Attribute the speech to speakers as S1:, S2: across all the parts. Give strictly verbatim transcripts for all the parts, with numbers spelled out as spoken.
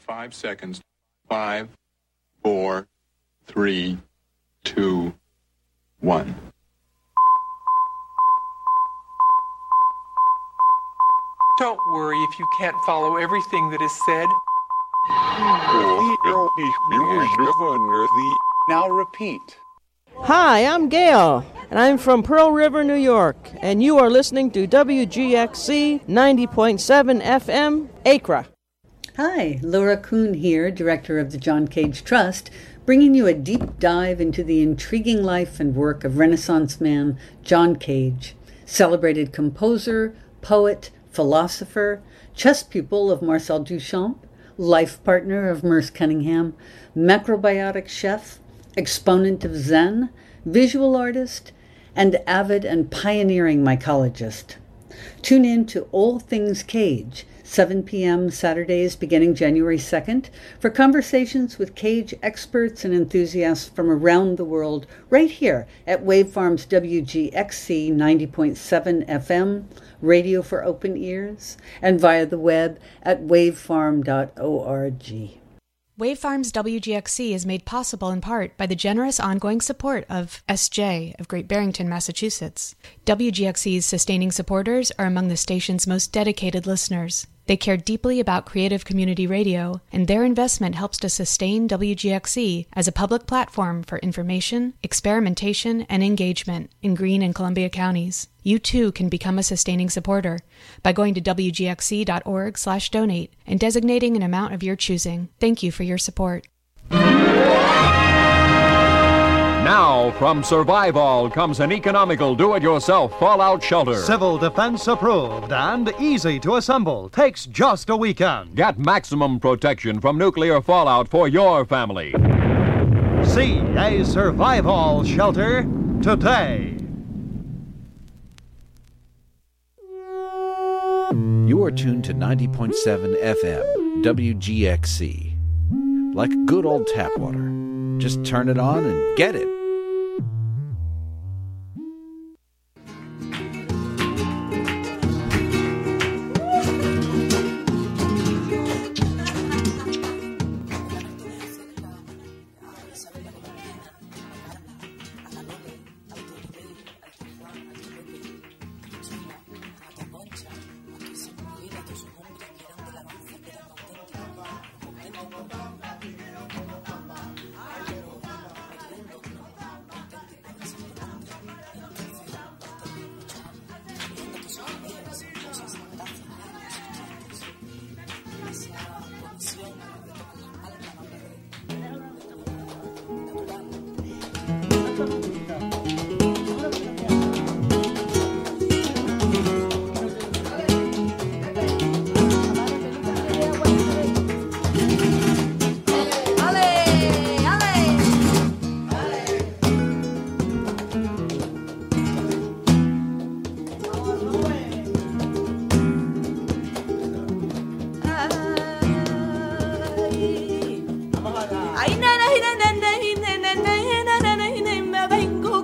S1: five seconds. Five, four, three, two, one.
S2: Don't worry if you can't follow everything that is said.
S3: Now repeat.
S4: Hi, I'm Gail, and I'm from Pearl River, New York, and you are listening to W G X C ninety point seven F M, Acra.
S5: Hi, Laura Kuhn here, Director of the John Cage Trust, bringing you a deep dive into the intriguing life and work of Renaissance man John Cage, celebrated composer, poet, philosopher, chess pupil of Marcel Duchamp, life partner of Merce Cunningham, macrobiotic chef, exponent of Zen, visual artist, and avid and pioneering mycologist. Tune in to All Things Cage, seven p.m. Saturdays beginning January second, for conversations with Cage experts and enthusiasts from around the world, right here at Wavefarm's W G X C ninety point seven F M, radio for open ears, and via the web at wavefarm dot org.
S6: Wavefarm's W G X C is made possible in part by the generous ongoing support of S J of Great Barrington, Massachusetts. W G X C's sustaining supporters are among the station's most dedicated listeners. They care deeply about creative community radio, and their investment helps to sustain W G X C as a public platform for information, experimentation, and engagement in Greene and Columbia counties. You too can become a sustaining supporter by going to w g x c dot org slash donate and designating an amount of your choosing. Thank you for your support.
S7: Now, from Survivall comes an economical do-it-yourself fallout shelter.
S8: Civil defense approved and easy to assemble. Takes just a weekend.
S7: Get maximum protection from nuclear fallout for your family.
S8: See a Survivall shelter today.
S9: You are tuned to ninety point seven F M, W G X C. Like good old tap water. Just turn it on and get it.
S10: Ay, na na na na na na na na na na na na vengo.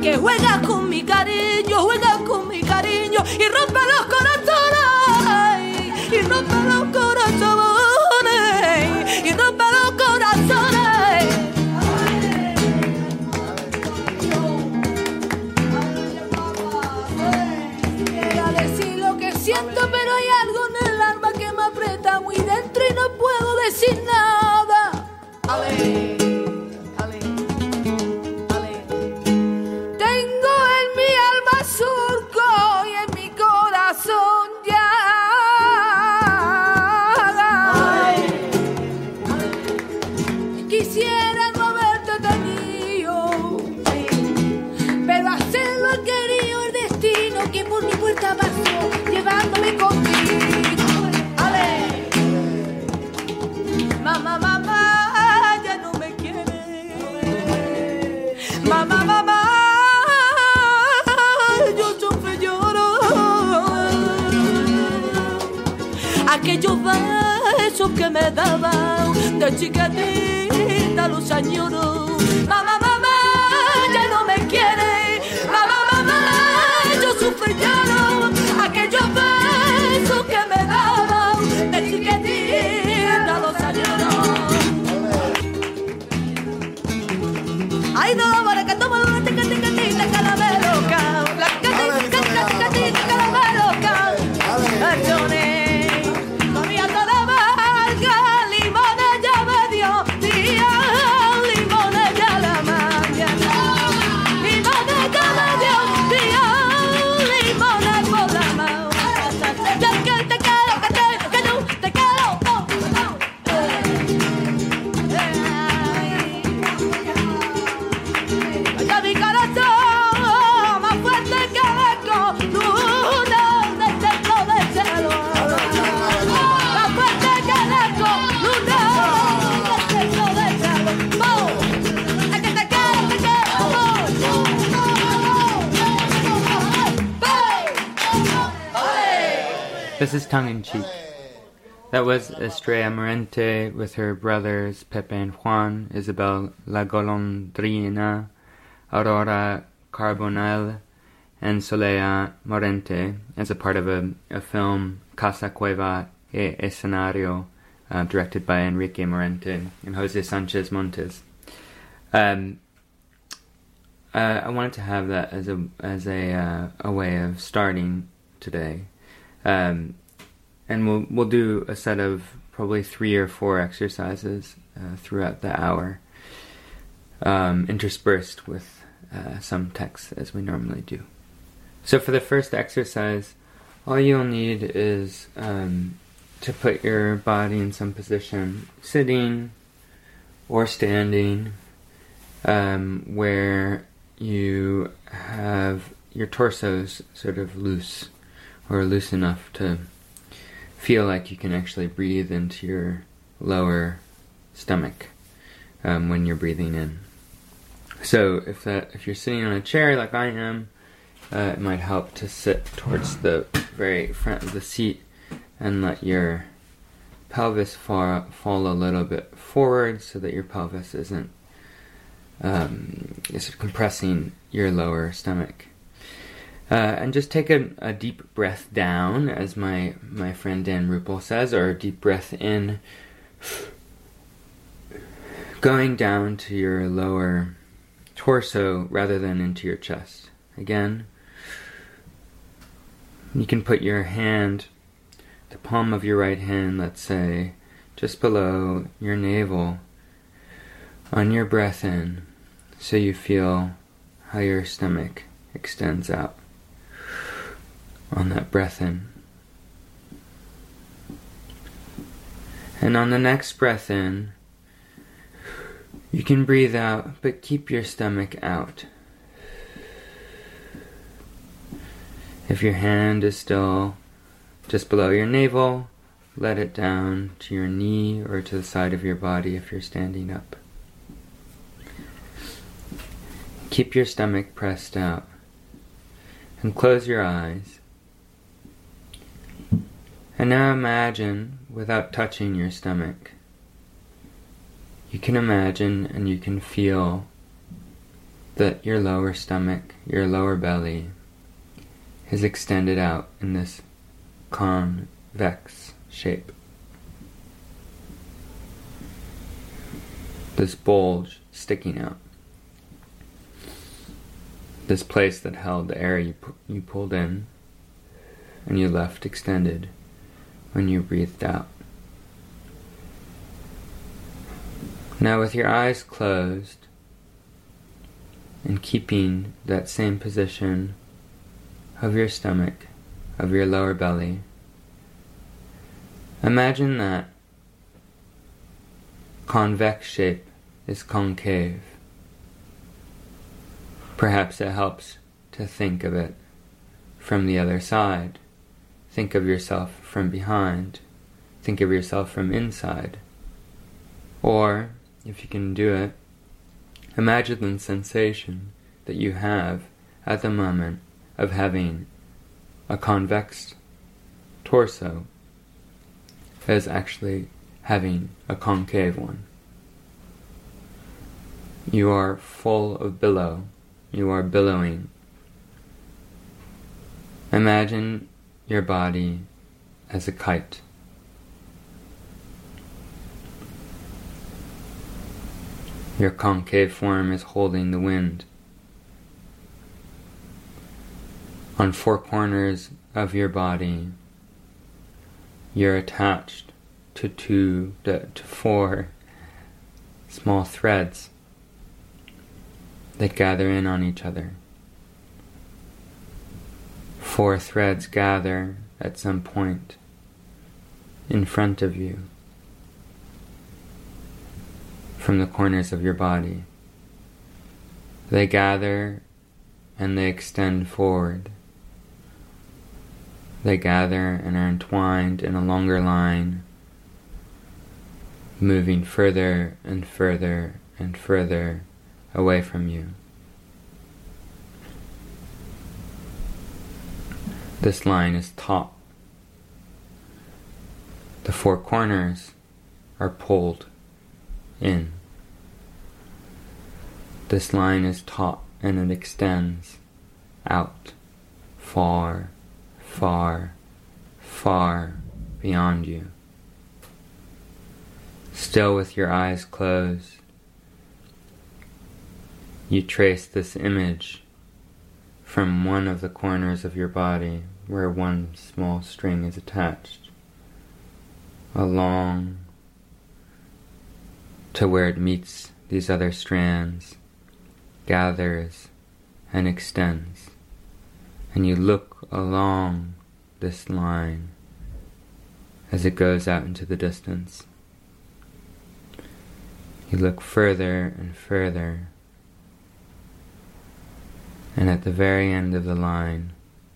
S3: que juega con mi cariño, juega con mi cariño y rompe los corazones, y rompe los corazones, y rompe los corazones. Quisiera decir lo que siento, pero hay algo en el alma que me aprieta muy dentro y no puedo decir nada. Ale. Surco y en mi corazón ya. Ay, quisiera no haberte tenido, pero hacerlo ha querido el destino que por mi puerta pasó, llevándome contigo. Ale. Mamá, mamá, ya no me quiere. Mamá, mamá. Aquellos besos que me daban de chiquitita los añoros. Mamá, mamá, ya no me quiere. Mamá, mamá, yo sufro y lloro. Aquellos besos que me daban de chiquitita los añoros. Ay, no, para que toma una tica, tica, tica, caramelo, ca. La tica, tica, tica, tica, caramelo, ca. Perdone.
S10: This is tongue-in-cheek. That was Estrella Morente with her brothers Pepe and Juan, Isabel La Golondrina, Aurora Carbonell, and Soleil Morente as a part of a, a film, Casa Cueva e Escenario, uh, directed by Enrique Morente and Jose Sanchez Montes. Um, uh, I wanted to have that as a as a uh, a way of starting today. Um, and we'll we'll do a set of probably three or four exercises uh, throughout the hour, um, interspersed with uh, some text as we normally do. So for the first exercise, all you'll need is um, to put your body in some position, sitting or standing, um, where you have your torsos sort of loose, or loose enough to feel like you can actually breathe into your lower stomach um, when you're breathing in. So if that if you're sitting on a chair like I am, uh, it might help to sit towards the very front of the seat and let your pelvis fall, fall a little bit forward so that your pelvis isn't um, is compressing your lower stomach. Uh, and just take a, a deep breath down, as my, my friend Dan Ruppel says, or a deep breath in, going down to your lower torso rather than into your chest. Again, you can put your hand, the palm of your right hand, let's say, just below your navel, on your breath in, so you feel how your stomach extends out on that breath in. And on the next breath in, you can breathe out, but keep your stomach out. If your hand is still just below your navel, let it down to your knee or to the side of your body if you're standing up. Keep your stomach pressed out. And close your eyes. And now imagine, without touching your stomach, you can imagine and you can feel the that your lower stomach, your lower belly, is extended out in this convex shape. This bulge sticking out. This place that held the air you, pu- you pulled in and you left extended when you breathed out. Now with your eyes closed and keeping that same position of your stomach, of your lower belly, imagine that convex shape is concave. Perhaps it helps to think of it from the other side. Think of yourself from behind. Think of yourself from inside. Or, if you can do it, imagine the sensation that you have at the moment of having a convex torso as actually having a concave one. You are full of billow. You are billowing. Imagine your body as a kite. Your concave form is holding the wind. On four corners of your body, you're attached to two, to, to four small threads that gather in on each other. Four threads gather at some point in front of you from the corners of your body. They gather and they extend forward. They gather and are entwined in a longer line, moving further and further and further away from you. This line is taut. The four corners are pulled in. This line is taut and it extends out, far, far, far beyond you. Still with your eyes closed, you trace this image from one of the corners of your body where one small string is attached, along to where it meets these other strands, gathers and extends, and you look along this line as it goes out into the distance. You look further and further, and at the very end of the line,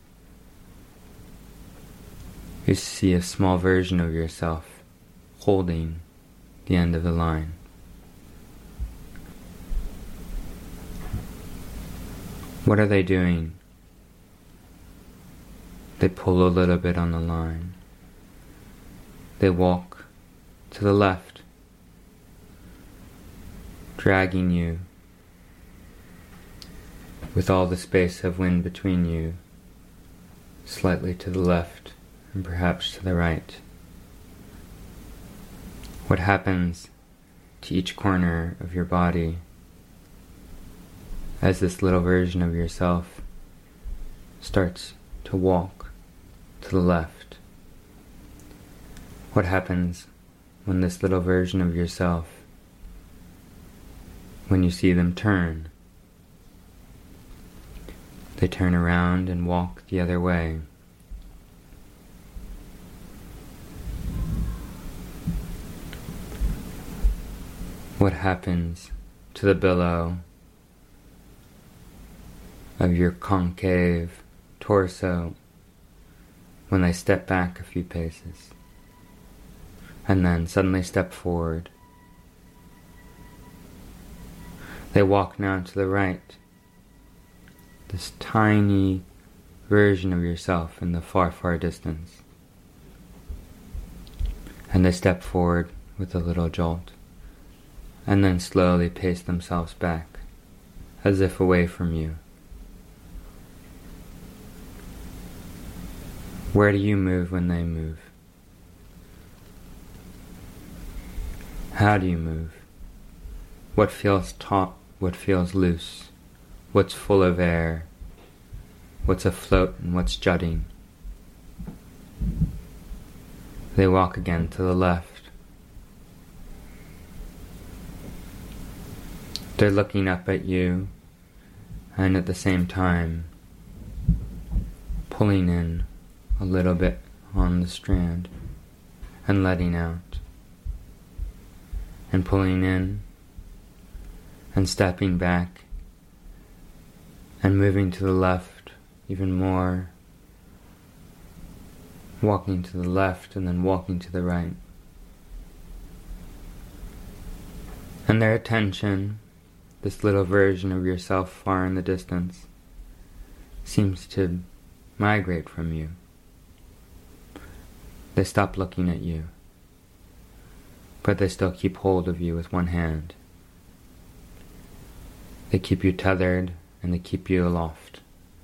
S10: you see a small version of yourself holding the end of the line. What are they doing? They pull a little bit on the line. They walk to the left, dragging you with all the space of wind between you, slightly to the left and perhaps to the right. What happens to each corner of your body as this little version of yourself starts to walk to the left? What happens when this little version of yourself, when you see them turn, they turn around and walk the other way? What happens to the billow of your concave torso when they step back a few paces and then suddenly step forward? They walk now to the right, this tiny version of yourself in the far, far distance, and they step forward with a little jolt and then slowly pace themselves back as if away from you. Where do you move when they move? How do you move? What feels taut? What feels loose? What's full of air? What's afloat and what's jutting? They walk again to the left. They're looking up at you, and at the same time pulling in a little bit on the strand and letting out, and pulling in and stepping back and moving to the left even more, walking to the left and then walking to the right. And their attention, this little version of yourself far in the distance, seems to migrate from you. They stop looking at you, but they still keep hold of you with one hand. They keep you tethered and they keep you aloft.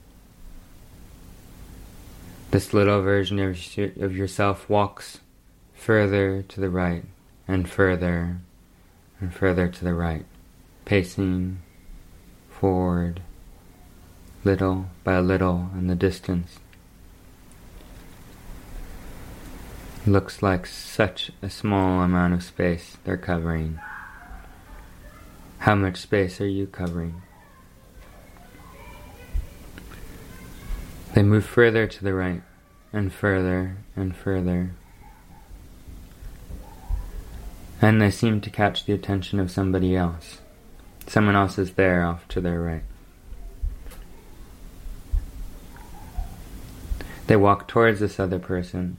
S10: This little version of, of yourself walks further to the right and further and further to the right, pacing forward little by little in the distance. Looks like such a small amount of space they're covering. How much space are you covering? They move further to the right, and further, and further. And they seem to catch the attention of somebody else. Someone else is there off to their right. They walk towards this other person.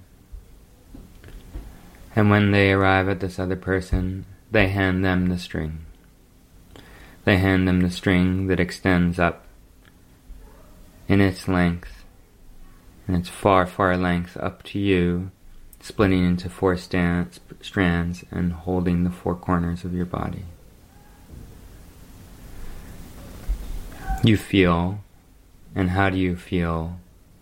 S10: And when they arrive at this other person, they hand them the string. They hand them the string that extends up in its length, in its far, far length up to you, splitting into four stands, strands and holding the four corners of your body. You feel, and how do you feel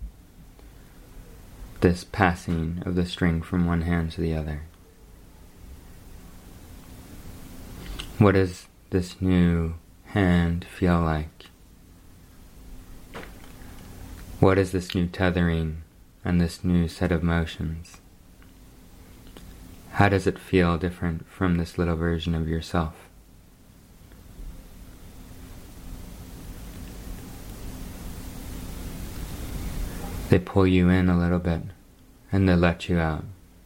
S10: this passing of the string from one hand to the other? What does this new hand feel like? What is this new tethering and this new set of motions? How does it feel different from this little version of yourself? They pull you in a little bit, and they let you out.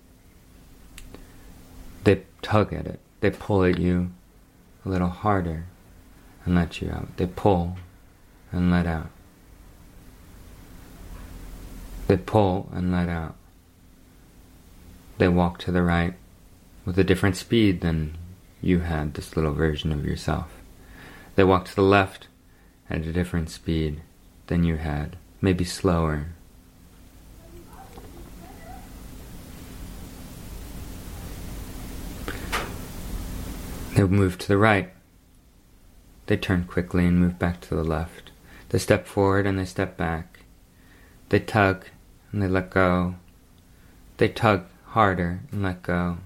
S10: They tug at it. They pull at you a little harder and let you out. They pull and let out. They pull and let out. They walk to the right with a different speed than you had, this little version of yourself. They walk to the left at a different speed than you had, maybe slower. They move to the right. They turn quickly and move back to the left. They step forward and they step back. They tug and they let go. They tug harder and let go.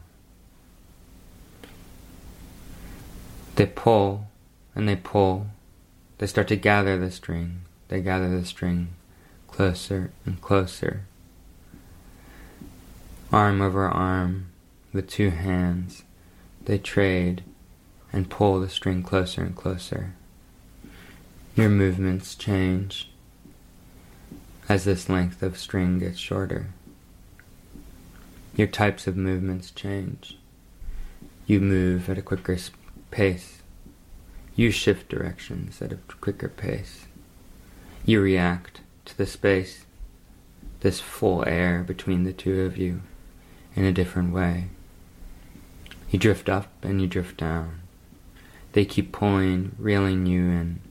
S10: They pull and they pull. They start to gather the string. They gather the string closer and closer. Arm over arm with two hands, they trade and pull the string closer and closer. Your movements change as this length of string gets shorter. Your types of movements change. You move at a quicker pace. You shift directions at a quicker pace. You react to the space, this full air between the two of you, in a different way. You drift up and you drift down. They keep pulling, reeling you in,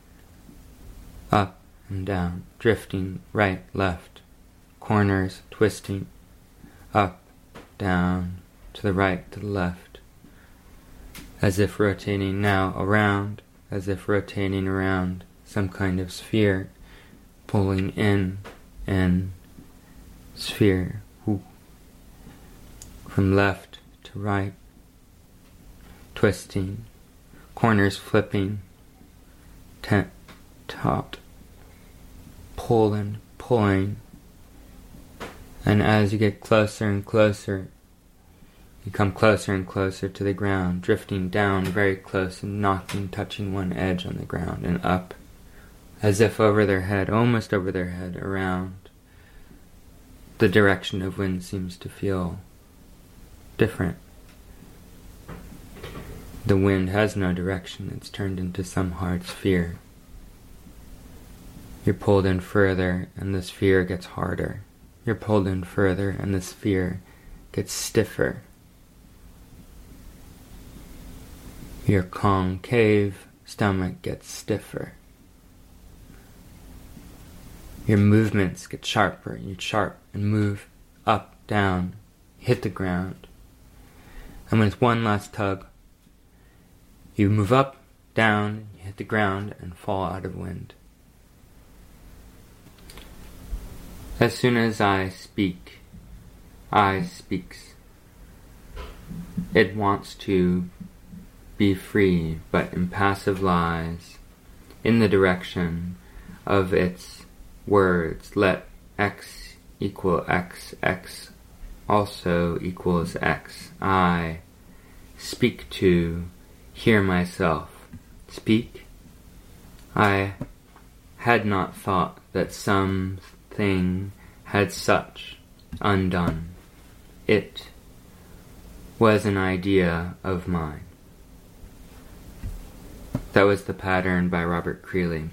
S10: up and down, drifting right, left, corners, twisting, up, down, to the right, to the left, as if rotating now around, as if rotating around some kind of sphere, pulling in and sphere from left to right, twisting, corners flipping, tent, taut, pulling, pulling, and as you get closer and closer, you come closer and closer to the ground, drifting down very close and knocking, touching one edge on the ground and up, as if over their head, almost over their head, around. The direction of wind seems to feel different. The wind has no direction, it's turned into some hard sphere. You're pulled in further and the sphere gets harder. You're pulled in further and the sphere gets stiffer. Your concave stomach gets stiffer. Your movements get sharper. You sharp and move up, down, hit the ground. And with one last tug, you move up, down, you hit the ground, and fall out of wind. As soon as I speak, I speaks. It wants to be free, but impassive lies in the direction of its words. Let x equal x, x also equals x. I speak to hear myself speak. I had not thought that something had such undone. It was an idea of mine. That was The Pattern by Robert Creeley.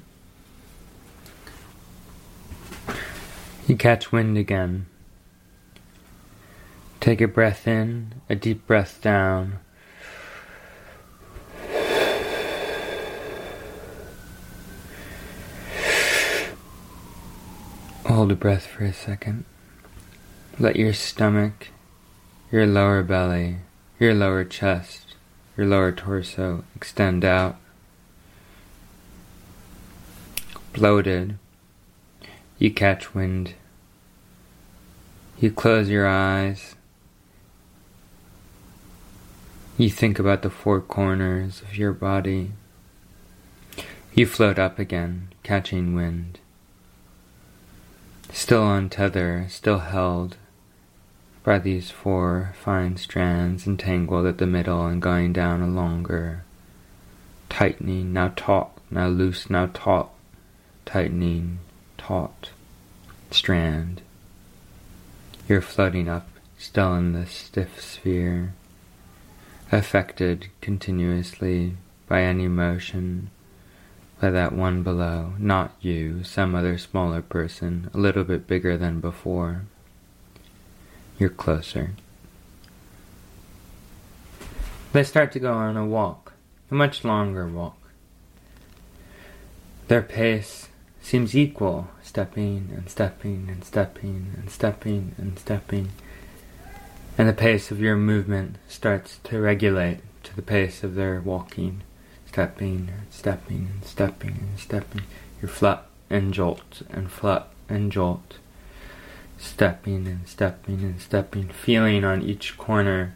S10: You catch wind again. Take a breath in, a deep breath down. Hold a breath for a second. Let your stomach, your lower belly, your lower chest, your lower torso extend out. Bloated, you catch wind. You close your eyes. You think about the four corners of your body. You float up again, catching wind. Still on tether, still held by these four fine strands entangled at the middle and going down a longer, tightening, now taut, now loose, now taut, tightening, taut strand. You're floating up, still in this stiff sphere, affected continuously by any motion, by that one below, not you, some other smaller person, a little bit bigger than before. You're closer. They start to go on a walk, a much longer walk. Their pace seems equal, stepping and stepping and stepping and stepping and stepping. And the pace of your movement starts to regulate to the pace of their walking. Stepping and stepping and stepping and stepping. You flut and jolt and flut and jolt. Stepping and stepping and stepping. Feeling on each corner,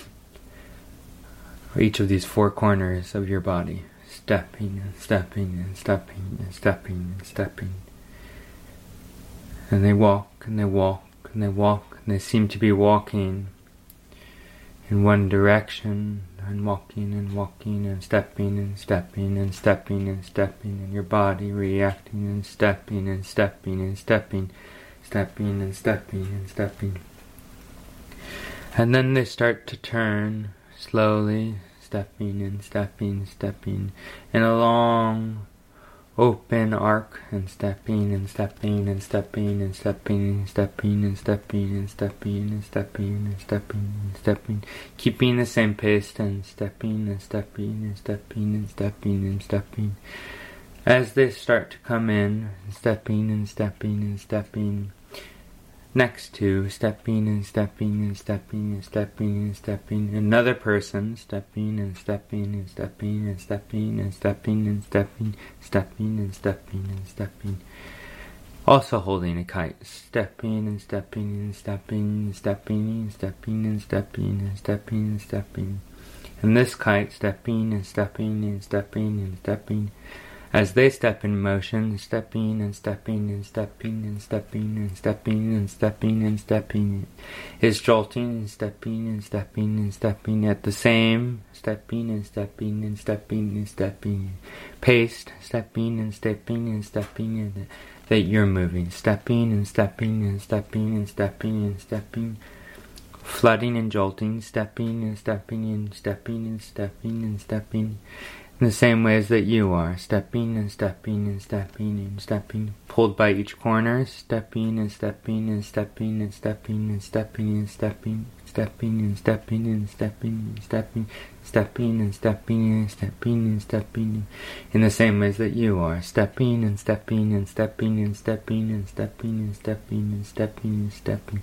S10: or each of these four corners of your body. Stepping and stepping and stepping and stepping and stepping. And they walk and they walk and they walk and they seem to be walking in one direction and walking and walking and stepping and stepping and stepping and stepping and your body reacting and stepping and stepping and stepping, stepping and stepping and stepping. And then they start to turn slowly, stepping and stepping, stepping in a long open arc and stepping and stepping and stepping and stepping and stepping and stepping and stepping and stepping and stepping and stepping, keeping the same pace and stepping and stepping and stepping and stepping and stepping. As they start to come in, stepping and stepping and stepping, next to, stepping and stepping and stepping and stepping and stepping. Another person, stepping and stepping and stepping and stepping and stepping and stepping, stepping and stepping and stepping. Also holding a kite, stepping and stepping and stepping and stepping and stepping and stepping and stepping and stepping. And this kite stepping and stepping and stepping and stepping. As they step in motion, stepping and stepping and stepping and stepping and stepping and stepping and stepping, is jolting and stepping and stepping and stepping at the same stepping and stepping and stepping and stepping pace, stepping and stepping and stepping and that you're moving, stepping and stepping and stepping and stepping and stepping, flooding and jolting, stepping and stepping and stepping and stepping and stepping. In the same ways that you are, stepping and stepping and stepping and stepping, pulled by each corner, stepping and stepping and stepping and stepping and stepping and stepping, stepping and stepping and stepping and stepping, stepping and stepping and stepping and stepping. In the same ways that you are, stepping and stepping and stepping and stepping and stepping and stepping and stepping and stepping.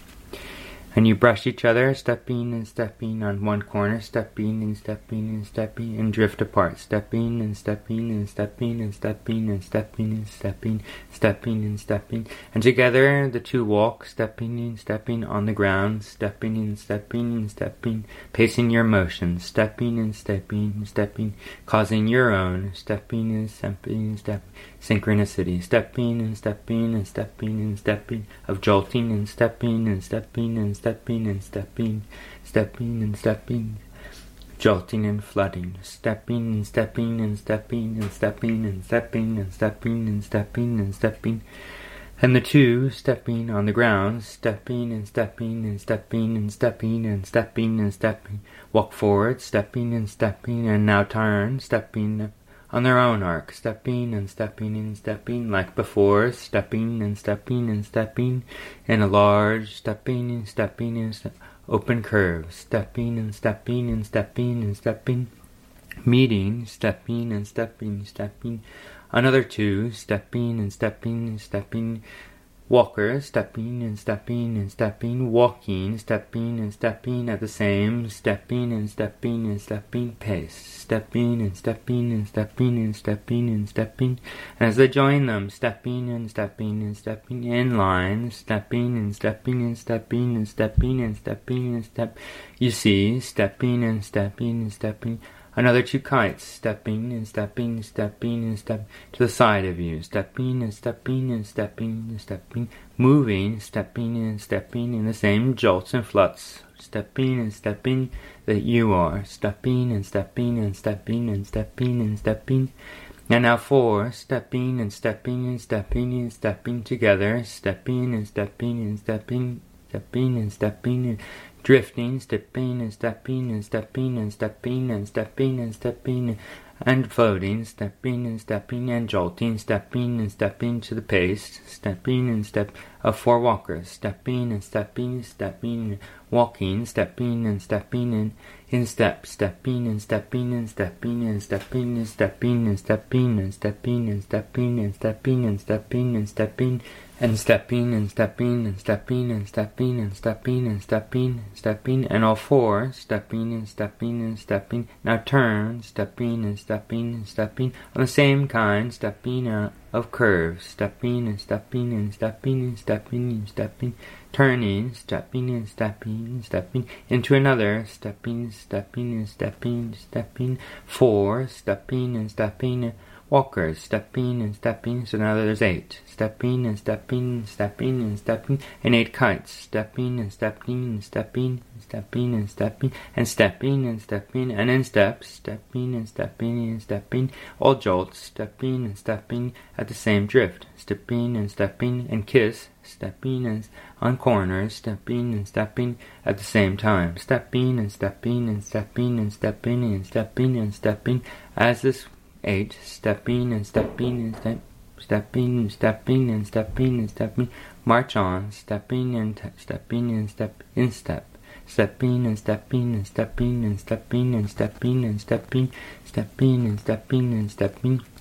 S10: And you brush each other, stepping and stepping on one corner, stepping and stepping and stepping, and drift apart, stepping and stepping and stepping and stepping and stepping and stepping, stepping and stepping. And together the two walk, stepping and stepping on the ground, stepping and stepping and stepping, pacing your motions, stepping and stepping and stepping, causing your own stepping and stepping and stepping synchronicity, stepping and stepping and stepping and stepping, of jolting and stepping and stepping and stepping and stepping, stepping and stepping, jolting and flooding, stepping and stepping and stepping and stepping and stepping and stepping and stepping and stepping, and the two stepping on the ground, stepping and stepping and stepping and stepping and stepping and stepping, walk forward, stepping and stepping, and now turn, stepping on their own arc, stepping and stepping and stepping like before, stepping and stepping and stepping in a large stepping and stepping and ste- open curve, stepping and stepping and stepping and stepping, meeting, stepping and stepping, stepping, another two, stepping and stepping and stepping, walkers, stepping and stepping and stepping, walking, stepping and stepping at the same stepping and stepping and stepping pace, stepping and stepping and stepping and stepping and stepping, and as they join them, stepping and stepping and stepping in line, stepping and stepping and stepping and stepping and stepping and step, you see, stepping and stepping and stepping. Another two kites, stepping and stepping and stepping and stepping to the side of you, stepping and stepping and stepping and stepping, moving, stepping and stepping in the same jolts and fluts, stepping and stepping that you are, stepping and stepping and stepping and stepping and stepping. And now four, stepping and stepping and stepping and stepping together, stepping and stepping and stepping, stepping and stepping and drifting, stepping and stepping and stepping and stepping and stepping and stepping and floating, stepping and stepping and jolting, stepping and stepping to the pace, stepping and step of four walkers, stepping and stepping, stepping, walking, stepping and stepping and in step, stepping and stepping and stepping and stepping and stepping and stepping and stepping and stepping and stepping and stepping and stepping and stepping and stepping and stepping and stepping and stepping and stepping and stepping and all four stepping and stepping and stepping. Now turn, stepping and stepping and stepping on the same kind, stepping of curves, stepping and stepping and stepping and stepping and stepping, turning, stepping and stepping and stepping into another, stepping, stepping and stepping, stepping, four, stepping and stepping, walkers, stepping and stepping, so now there's eight, stepping and stepping and stepping and stepping, and eight kites, stepping and stepping and stepping, stepping and stepping, and stepping and stepping, and in steps, stepping and stepping and stepping, all jolts, stepping and stepping at the same drift, stepping and stepping, and kiss, stepping and on corners, stepping and stepping at the same time, stepping and stepping and stepping and stepping and stepping and stepping, as this eight, stepping and stepping and step, stepping and stepping and stepping and stepping, march on, stepping and te- stepping and step in step, stepping and stepping and stepping and stepping and stepping and stepping, stepping and stepping and stepping,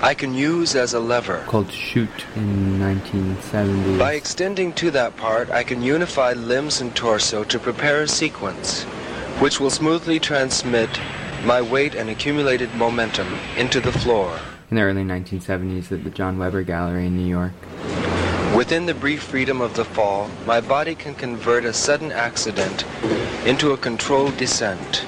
S11: I can use as a lever.
S10: Called Shoot in nineteen seventy.
S11: By extending to that part, I can unify limbs and torso to prepare a sequence, which will smoothly transmit my weight and accumulated momentum into the floor.
S10: In the early nineteen seventies at the John Weber Gallery in New York.
S11: Within the brief freedom of the fall, my body can convert a sudden accident into a controlled descent.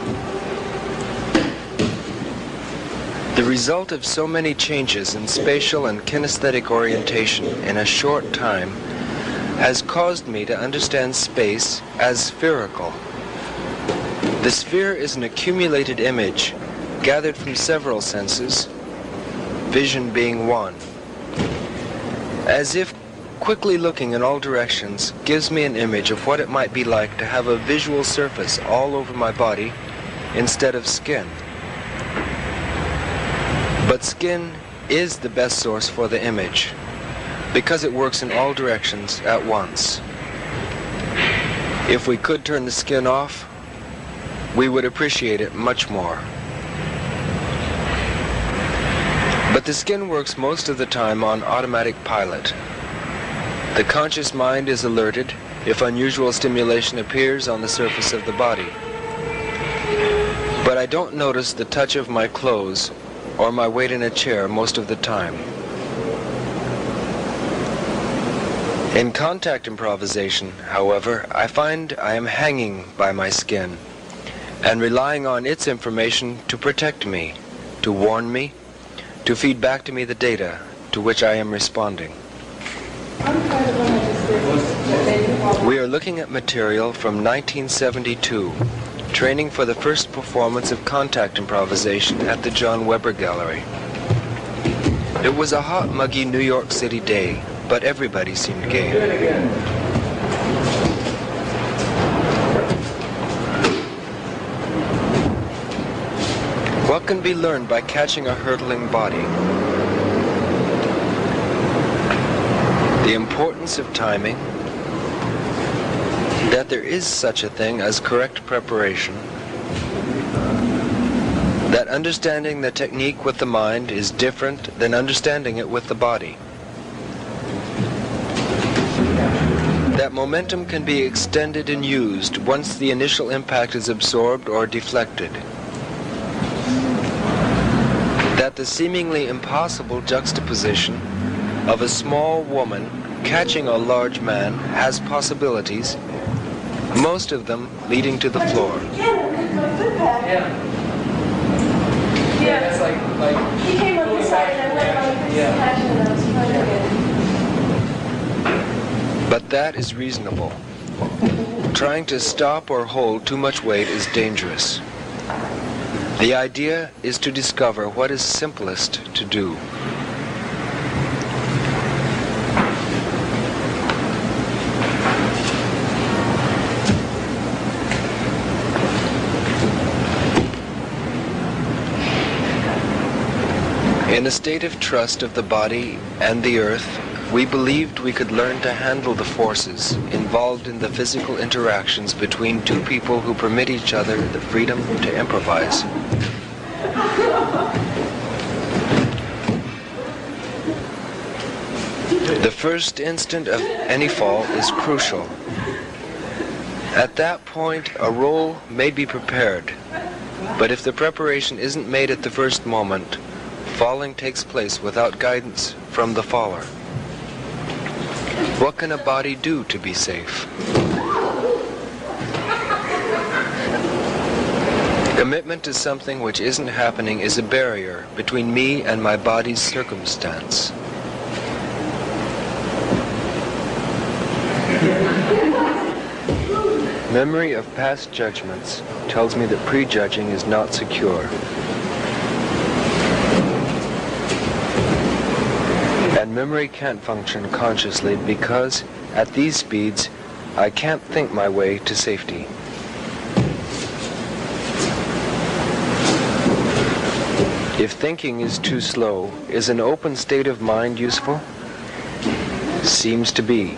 S11: The result of so many changes in spatial and kinesthetic orientation in a short time has caused me to understand space as spherical. The sphere is an accumulated image gathered from several senses, vision being one. As if quickly looking in all directions gives me an image of what it might be like to have a visual surface all over my body instead of skin. But skin is the best source for the image because it works in all directions at once. If we could turn the skin off, we would appreciate it much more. But the skin works most of the time on automatic pilot. The conscious mind is alerted if unusual stimulation appears on the surface of the body. But I don't notice the touch of my clothes or my weight in a chair most of the time. In contact improvisation, however, I find I am hanging by my skin and relying on its information to protect me, to warn me, to feed back to me the data to which I am responding. We are looking at material from nineteen seventy-two, training for the first performance of contact improvisation at the John Weber Gallery. It was a hot, muggy New York City day, but everybody seemed gay. What can be learned by catching a hurtling body? The importance of timing, that there is such a thing as correct preparation, that understanding the technique with the mind is different than understanding it with the body, that momentum can be extended and used once the initial impact is absorbed or deflected, that the seemingly impossible juxtaposition of a small woman catching a large man has possibilities, most of them leading to the floor.
S3: Yeah. Yeah. It's like, like he came up the side and I went like this yeah. passion.
S11: But that is reasonable. Trying to stop or hold too much weight is dangerous. The idea is to discover what is simplest to do. In a state of trust of the body and the earth, we believed we could learn to handle the forces involved in the physical interactions between two people who permit each other the freedom to improvise. The first instant of any fall is crucial. At that point, a role may be prepared, but if the preparation isn't made at the first moment, falling takes place without guidance from the faller. What can a body do to be safe? Commitment to something which isn't happening is a barrier between me and my body's circumstance. Memory of past judgments tells me that prejudging is not secure. And memory can't function consciously because, at these speeds, I can't think my way to safety. If thinking is too slow, is an open state of mind useful? Seems to be.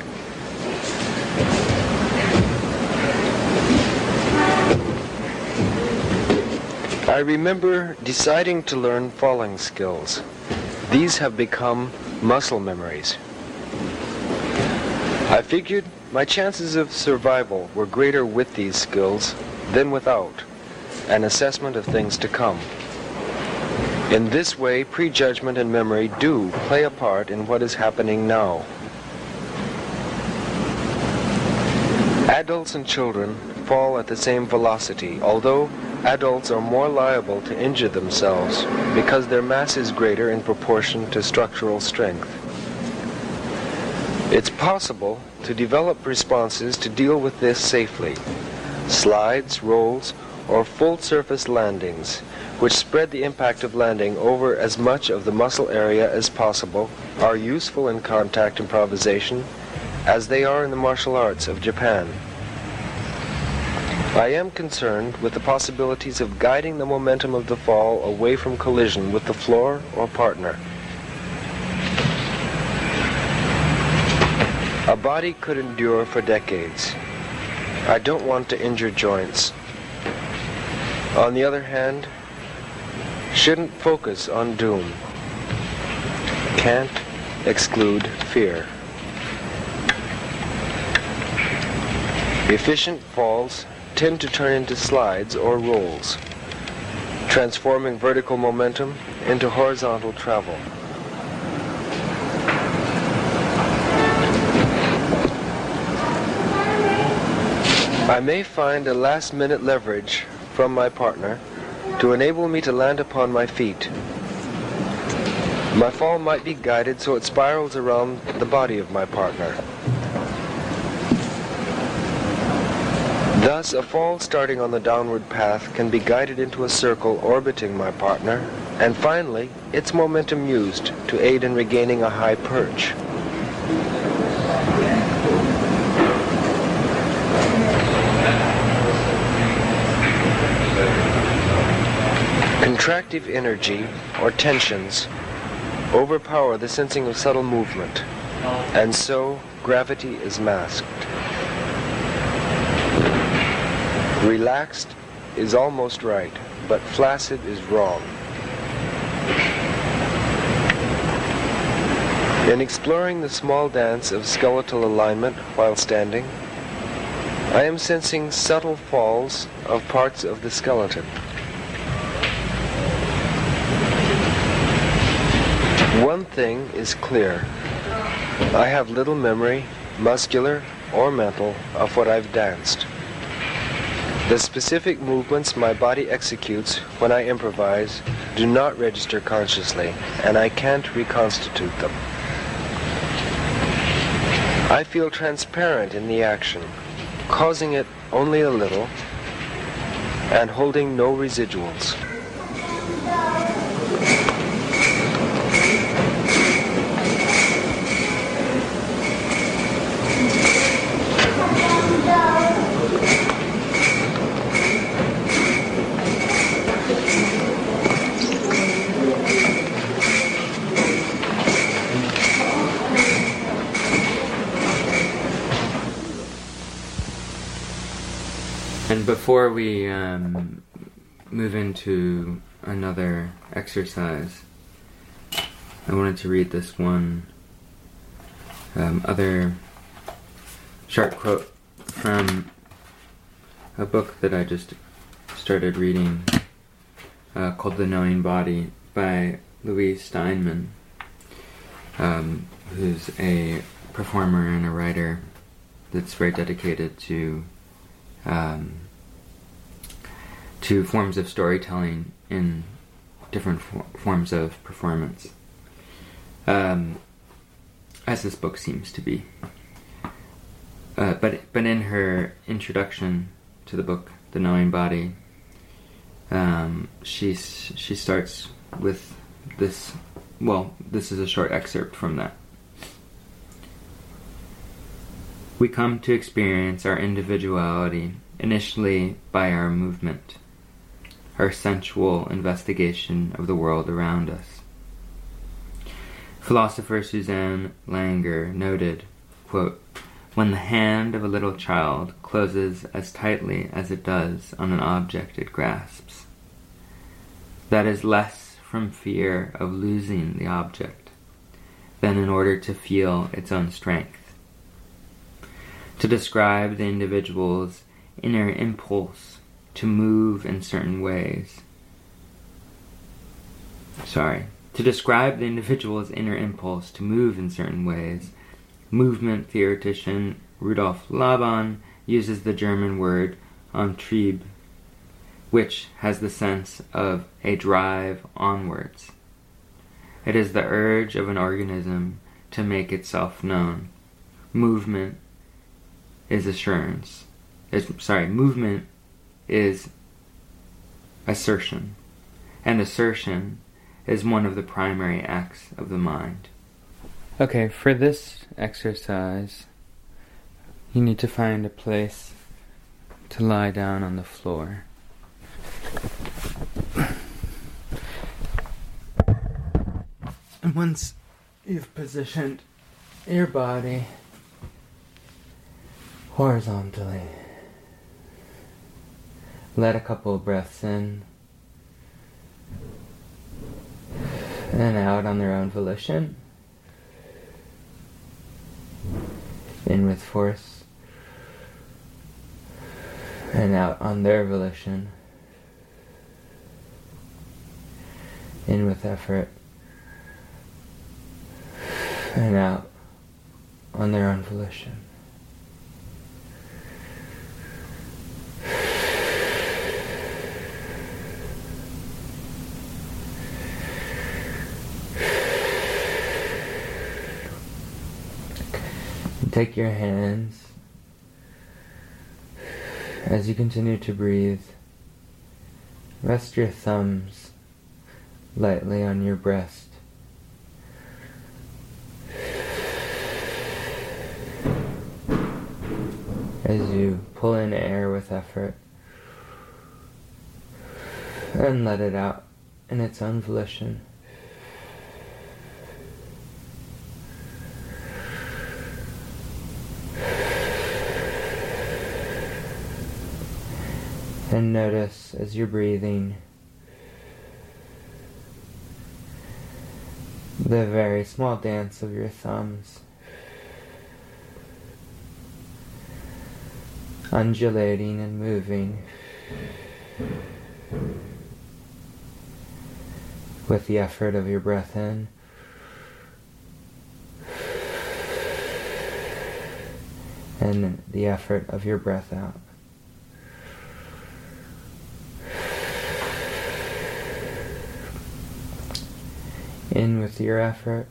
S11: I remember deciding to learn falling skills. These have become muscle memories. I figured my chances of survival were greater with these skills than without an assessment of things to come. In this way, prejudgment and memory do play a part in what is happening now. Adults and children fall at the same velocity, although adults are more liable to injure themselves because their mass is greater in proportion to structural strength. It's possible to develop responses to deal with this safely. Slides, rolls, or full surface landings, which spread the impact of landing over as much of the muscle area as possible, are useful in contact improvisation as they are in the martial arts of Japan. I am concerned with the possibilities of guiding the momentum of the fall away from collision with the floor or partner. A body could endure for decades. I don't want to injure joints. On the other hand, shouldn't focus on doom. Can't exclude fear. Efficient falls tend to turn into slides or rolls, transforming vertical momentum into horizontal travel. I may find a last-minute leverage from my partner to enable me to land upon my feet. My fall might be guided so it spirals around the body of my partner. Thus, a fall starting on the downward path can be guided into a circle orbiting my partner, and finally, its momentum used to aid in regaining a high perch. Contractive energy, or tensions, overpower the sensing of subtle movement, and so gravity is masked. Relaxed is almost right, but flaccid is wrong. In exploring the small dance of skeletal alignment while standing, I am sensing subtle falls of parts of the skeleton. One thing is clear. I have little memory, muscular or mental, of what I've danced. The specific movements my body executes when I improvise do not register consciously, and I can't reconstitute them. I feel transparent in the action, causing it only a little, and holding no residuals.
S10: And before we um, move into another exercise, I wanted to read this one um, other short quote from a book that I just started reading uh, called The Knowing Body by Louise Steinman, um, who's a performer and a writer that's very dedicated to Um, to forms of storytelling in different for- forms of performance, um, as this book seems to be. Uh, but but in her introduction to the book, The Knowing Body, um, she's, she starts with this. Well, this is a short excerpt from that. We come to experience our individuality initially by our movement, our sensual investigation of the world around us. Philosopher Suzanne Langer noted, quote, "When the hand of a little child closes as tightly as it does on an object it grasps, that is less from fear of losing the object than in order to feel its own strength. To describe the individual's inner impulse to move in certain ways. Sorry. To describe the individual's inner impulse to move in certain ways, movement theoretician Rudolf Laban uses the German word Antrieb, which has the sense of a drive onwards. It is the urge of an organism to make itself known. Movement is assurance. Is, sorry, movement is assertion, and assertion is one of the primary acts of the mind. Okay, for this exercise, you need to find a place to lie down on the floor. And once you've positioned your body horizontally, let a couple of breaths in and out on their own volition. In with force and out on their volition. In with effort and out on their own volition. Take your hands as you continue to breathe. Rest your thumbs lightly on your breast. As you pull in air with effort and let it out in its own volition. And notice as you're breathing the very small dance of your thumbs, undulating and moving with the effort of your breath in and the effort of your breath out. In with your effort,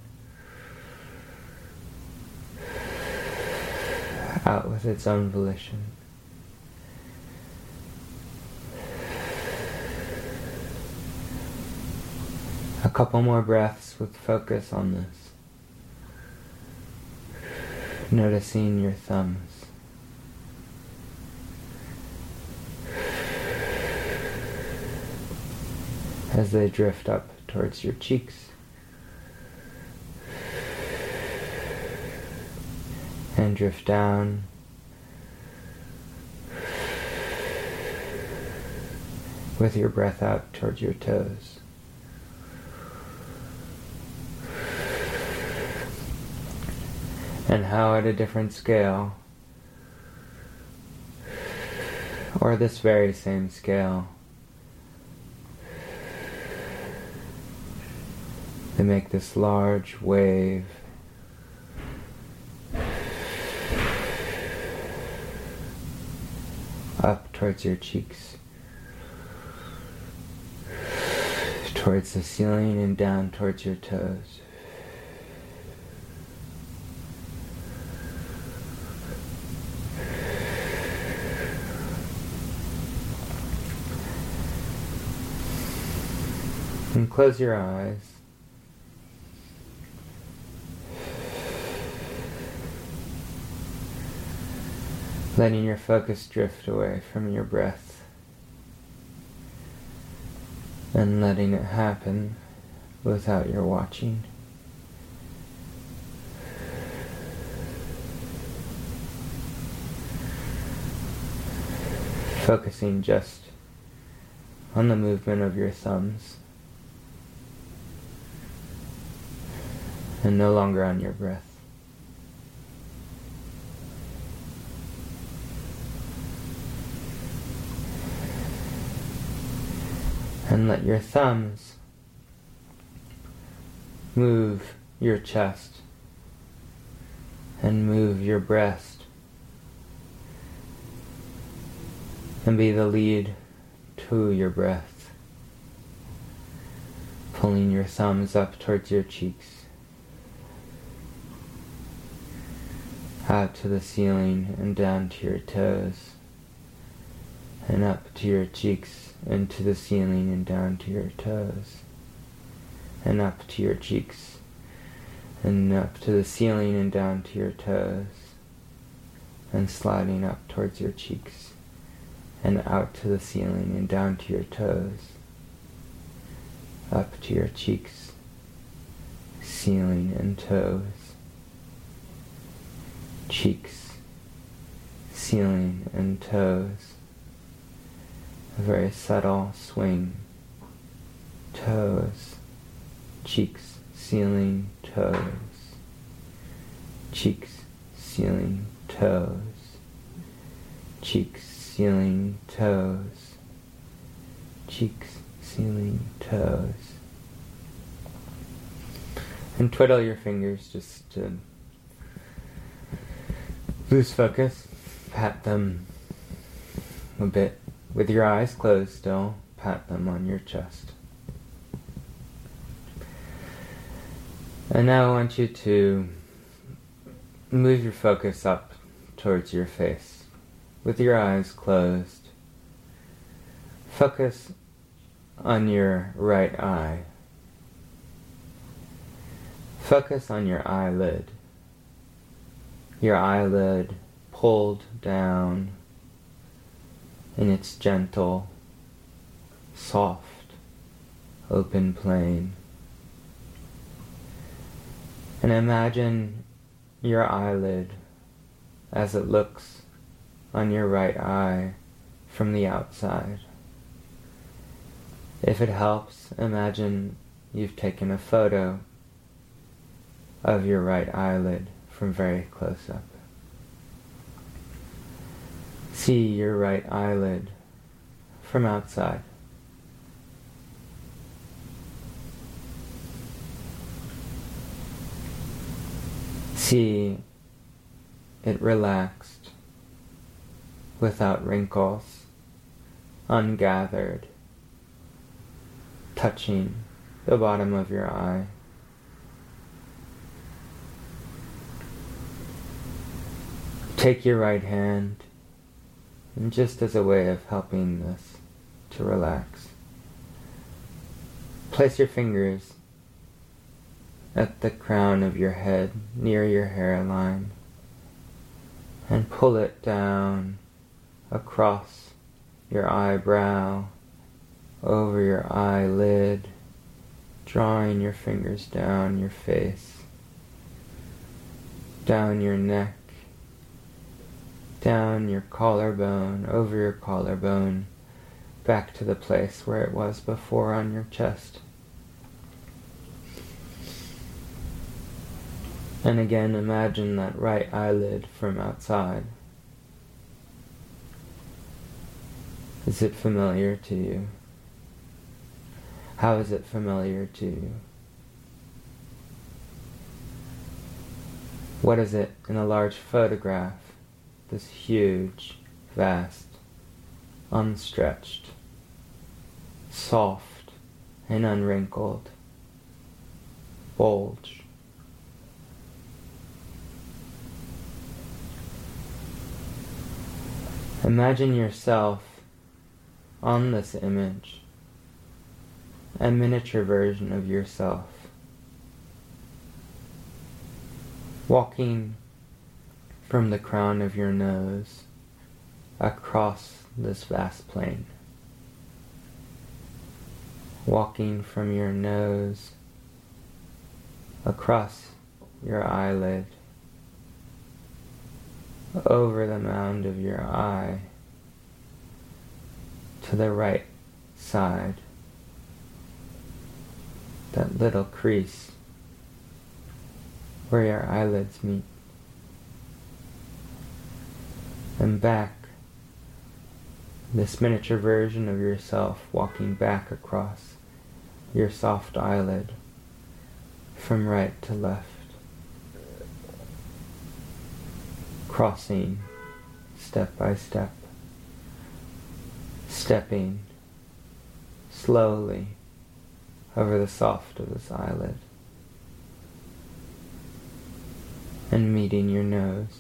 S10: out with its own volition. A couple more breaths with focus on this. Noticing your thumbs. As they drift up towards your cheeks. And drift down with your breath out towards your toes. And how at a different scale, or this very same scale, they make this large wave up towards your cheeks, towards the ceiling and down towards your toes. And close your eyes. Letting your focus drift away from your breath and letting it happen without your watching. Focusing just on the movement of your thumbs and no longer on your breath. And let your thumbs move your chest and move your breast and be the lead to your breath, pulling your thumbs up towards your cheeks, out to the ceiling and down to your toes, and up to your cheeks and to the ceiling and down to your toes, and up to your cheeks and up to the ceiling and down to your toes, and sliding up towards your cheeks and out to the ceiling and down to your toes, up to your cheeks, ceiling and toes, cheeks, ceiling and toes. A very subtle swing. Toes, cheeks, ceiling, toes, cheeks, ceiling, toes, cheeks, ceiling, toes, cheeks, ceiling, toes. And twiddle your fingers just to lose focus. Pat them a bit. With your eyes closed still, pat them on your chest. And now I want you to move your focus up towards your face. With your eyes closed, focus on your right eye. Focus on your eyelid. Your eyelid pulled down in its gentle, soft, open plane. And imagine your eyelid as it looks on your right eye from the outside. If it helps, imagine you've taken a photo of your right eyelid from very close up. See your right eyelid from outside. See it relaxed, without wrinkles, ungathered, touching the bottom of your eye. Take your right hand, and just as a way of helping this to relax, place your fingers at the crown of your head near your hairline and pull it down across your eyebrow, over your eyelid, drawing your fingers down your face, down your neck, down your collarbone, over your collarbone, back to the place where it was before on your chest. And again, imagine that right eyelid from outside. Is it familiar to you? How is it familiar to you? What is it in a large photograph? This huge, vast, unstretched, soft, and unwrinkled bulge. Imagine yourself on this image, a miniature version of yourself, walking from the crown of your nose across this vast plain. Walking from your nose across your eyelid, over the mound of your eye, to the right side, that little crease where your eyelids meet. And back, this miniature version of yourself walking back across your soft eyelid from right to left, crossing step by step, stepping slowly over the soft of this eyelid, and meeting your nose,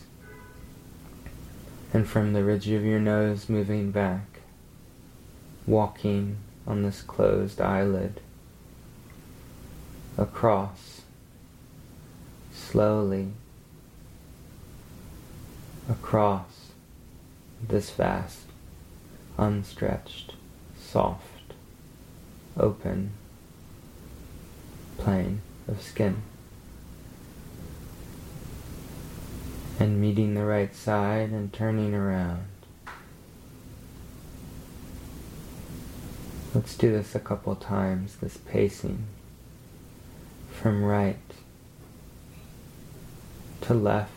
S10: and from the ridge of your nose moving back, walking on this closed eyelid, across, slowly, across this vast, unstretched, soft, open plane of skin, and meeting the right side and turning around. Let's do this a couple times, this pacing from right to left,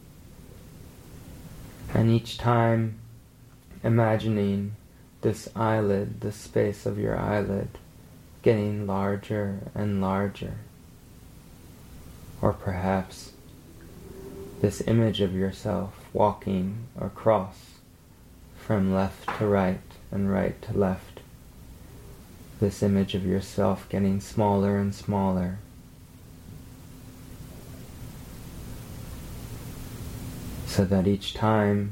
S10: and each time imagining this eyelid, the space of your eyelid, getting larger and larger. Or perhaps this image of yourself walking across from left to right and right to left. This image of yourself getting smaller and smaller. So that each time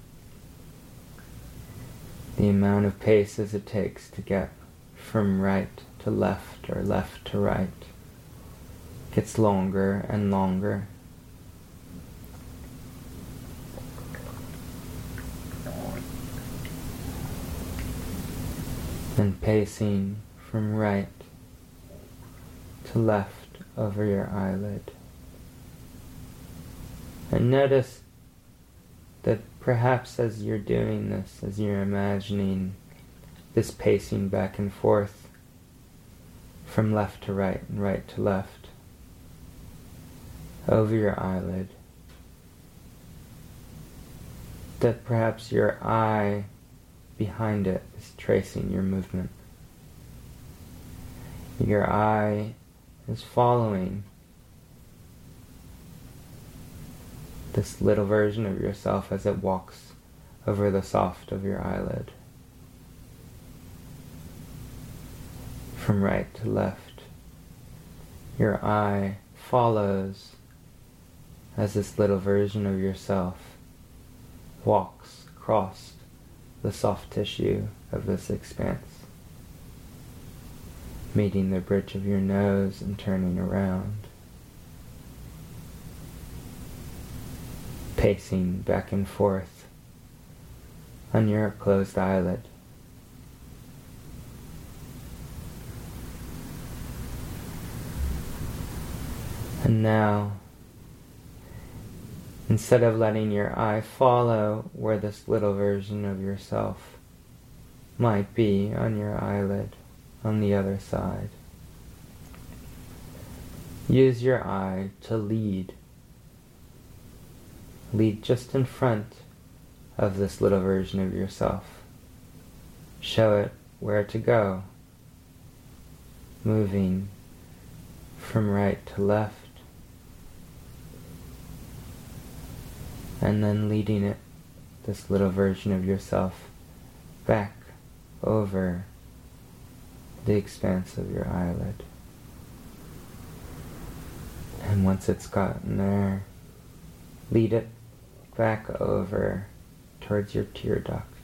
S10: the amount of paces it takes to get from right to left or left to right gets longer and longer. And pacing from right to left over your eyelid. And notice that perhaps as you're doing this, as you're imagining this pacing back and forth from left to right and right to left over your eyelid, that perhaps your eye behind it is tracing your movement. Your eye is following this little version of yourself as it walks over the soft of your eyelid. From right to left, your eye follows as this little version of yourself walks across the soft tissue of this expanse, meeting the bridge of your nose and turning around, pacing back and forth on your closed eyelid. And now, instead of letting your eye follow where this little version of yourself might be on your eyelid on the other side, use your eye to lead. Lead just in front of this little version of yourself. Show it where to go, moving from right to left, and then leading it, this little version of yourself, back over the expanse of your eyelid. And once it's gotten there, lead it back over towards your tear duct.